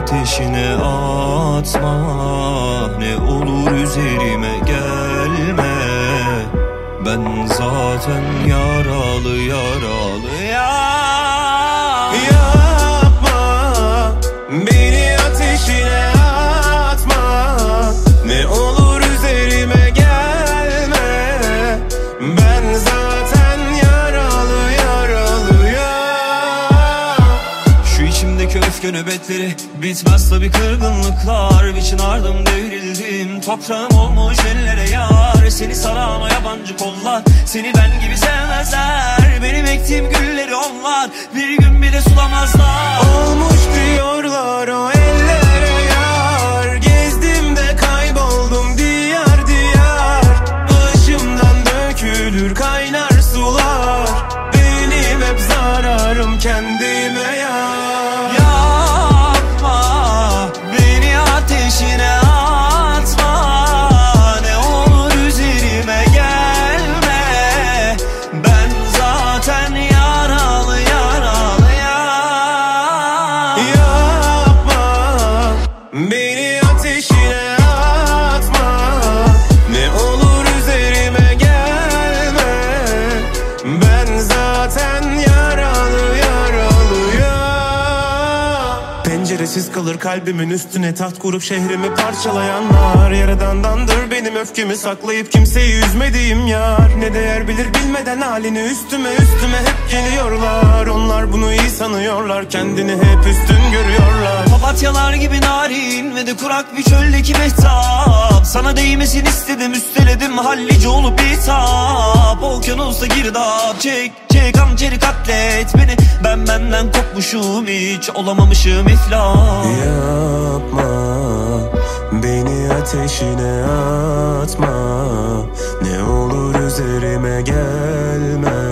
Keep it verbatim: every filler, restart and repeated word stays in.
ateşine atma, ne olur üzerime gelme. Ben zaten yaralı yaralı ya. Yapma, beni ateşine atma, ne olur üzerime gelme. Ben zaten yaralı yaralı ya. Şu içimdeki öfke nöbetleri bitmez tabi kırgınlıklar. Bir çınardım devrildim, toprağım olmuş ellere yar. Seni saran o yabancı kollar, seni ben gibi sevmezler. Benim ektiğim gülleri onlar bir gün bile sulamazlar. Olmuş diyorlar o ellere yar. Gezdim de kayboldum diyar diyar. Başımdan dökülür kaynar sular. Benim hep zararım kendime ya. Yapma, beni ateşine atma, ne olur üzerime gelme. Ben zaten yaralı yaralı ya. Yapma, beni ateşine atma, ne olur üzerime gelme. Ben zaten yaralı yaralı ya. Penceresiz kalır kalbimin üstüne taht kurup şehrimi parçalayanlar. Yaradandandır benim öfkemi saklayıp kimseyi üzmediğim yar. Ne değer bilir bilmeden halini üstüme üstüme hep geliyorlar. Onlar bunu iyi sanıyorlar, kendini hep üstün görüyorlar. Papatyalar gibi narin ve de kurak bir çöldeki mehtap. Sana değmesin istedim, üsteledim hallice olup bitap. Okyanusta girdap, çek çek hançeri katlet beni. Ben benden kopmuşum, hiç olamamışım iflah. Yapma, beni ateşine atma, ne olur üzerime gelme.